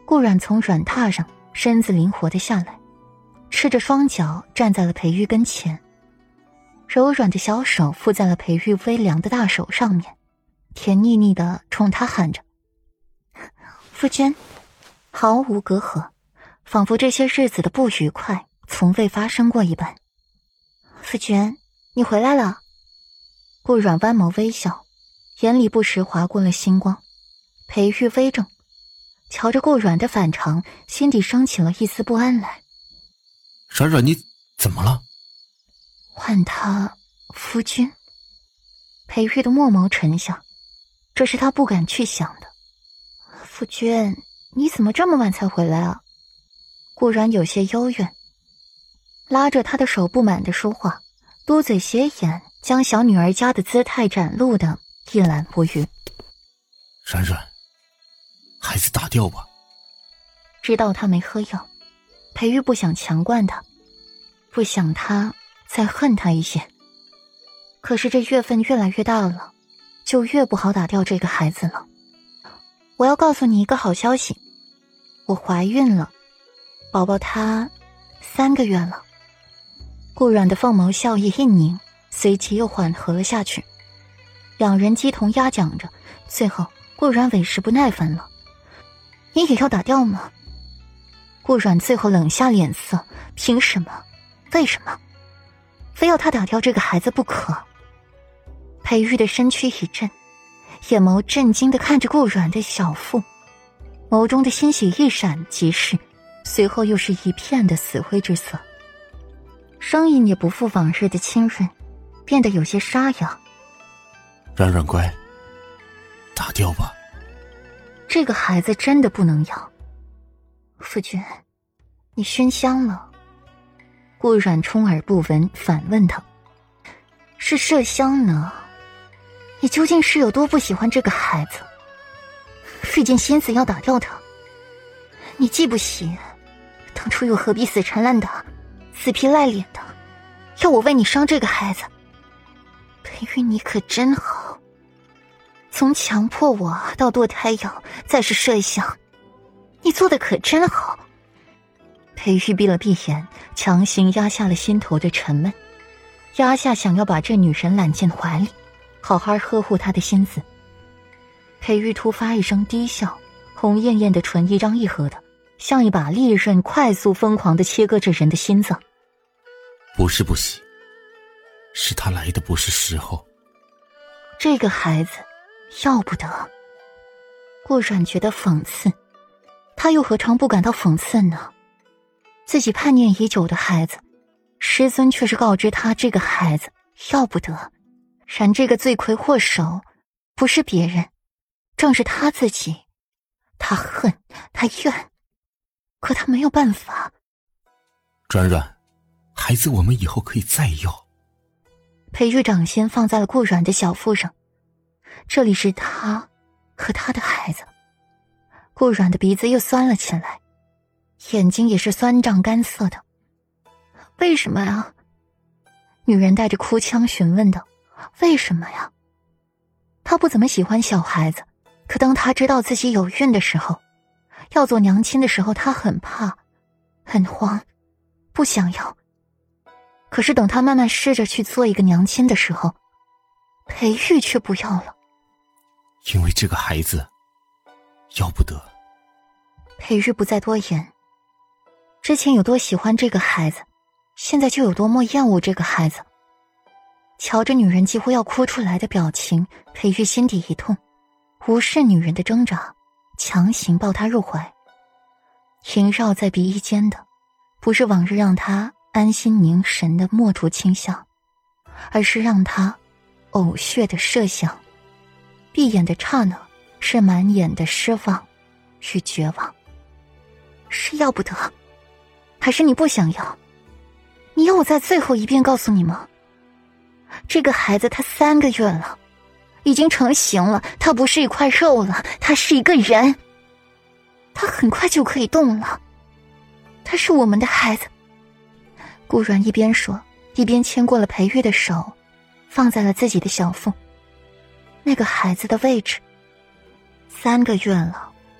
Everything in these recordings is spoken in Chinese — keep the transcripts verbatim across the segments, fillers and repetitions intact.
顾阮从软榻上身子灵活地下来，赤着双脚站在了裴玉跟前，柔软的小手附在了裴玉微凉的大手上面，甜腻腻地冲他喊着：夫君，毫无隔阂，仿佛这些日子的不愉快从未发生过一般。夫君，你回来了。顾阮弯眸微笑，眼里不时划过了星光。裴玉微怔，瞧着顾阮的反常，心底升起了一丝不安来。 冉冉，你怎么了？ 唤他夫君。裴玉的墨眸沉下，这是他不敢去想的。夫君，你怎么这么晚才回来啊？顾阮有些幽怨，拉着他的手不满地说话，嘟嘴斜眼，将小女儿家的姿态展露的一览无余。 冉冉，孩子打掉吧。 知道他没喝药，裴玉不想强灌他，不想他再恨他一些。可是这月份越来越大了，就越不好打掉这个孩子了。我要告诉你一个好消息，我怀孕了，宝宝他三个月了。顾阮的凤眸笑意一凝，随即又缓和了下去。两人鸡同鸭讲着，最后顾阮委实不耐烦了：你也要打掉吗？顾阮最后冷下脸色，凭什么？为什么？非要他打掉这个孩子不可？裴玉的身躯一震，眼眸震惊地看着顾阮的小腹，眸中的欣喜一闪即逝，随后又是一片的死灰之色。声音也不复往日的清润，变得有些沙哑。 冉冉乖，打掉吧。 这个孩子真的不能要。夫君，你熏香了。顾阮充耳不闻，反问他：是麝香呢？你究竟是有多不喜欢这个孩子，费尽心思要打掉他？你既不喜，当初又何必死缠烂打，死皮赖脸的要我为你伤这个孩子？裴玉，你可真好，从强迫我到堕胎药，再是麝香，你做的可真好。裴玉闭了闭眼，强行压下了心头的沉闷，压下想要把这女人揽进怀里，好好呵护她的心思。裴玉突发一声低笑，红艳艳的唇一张一合的，像一把利刃，快速疯狂地切割着人的心脏。 不是不喜，是他来的不是时候。 这个孩子要不得。顾阮觉得讽刺，他又何尝不感到讽刺呢？自己盼念已久的孩子，师尊却是告知他这个孩子要不得，然这个罪魁祸首不是别人，正是他自己。他恨，他怨，可他没有办法。 冉冉，孩子我们以后可以再要。 裴玉掌心放在了顾阮的小腹上，这里是他和他的孩子。顾阮的鼻子又酸了起来，眼睛也是酸胀干涩的。为什么呀？女人带着哭腔询问道：为什么呀？她不怎么喜欢小孩子，可当她知道自己有孕的时候，要做娘亲的时候，她很怕，很慌，不想要。可是等她慢慢试着去做一个娘亲的时候，裴玉却不要了。 因为这个孩子要不得。 裴玉不再多言，之前有多喜欢这个孩子，现在就有多么厌恶这个孩子。瞧着女人几乎要哭出来的表情，裴玉心底一痛，无视女人的挣扎，强行抱她入怀。萦绕在鼻翼间的不是往日让她安心凝神的墨竹清香，而是让她呕血的麝香。闭眼的刹那，是满眼的失望与绝望。是要不得，还是你不想要？你要我再最后一遍告诉你吗？这个孩子他三个月了，已经成型了，他不是一块肉了，他是一个人，他很快就可以动了，他是我们的孩子。顾阮一边说，一边牵过了裴玉的手，放在了自己的小腹。那个孩子的位置，三个月了，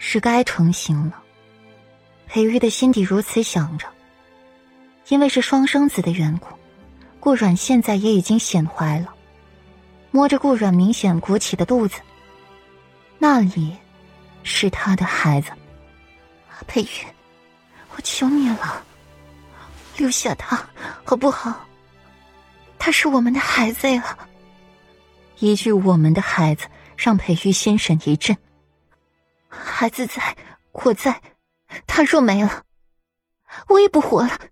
是该成型了。裴玉的心底如此想着。因为是双生子的缘故，顾阮现在也已经显怀了。摸着顾阮明显鼓起的肚子，那里是他的孩子。裴玉，我求你了，留下他好不好？他是我们的孩子呀。一句我们的孩子让裴玉心神一震。孩子在，我在，他若没了，我也不活了。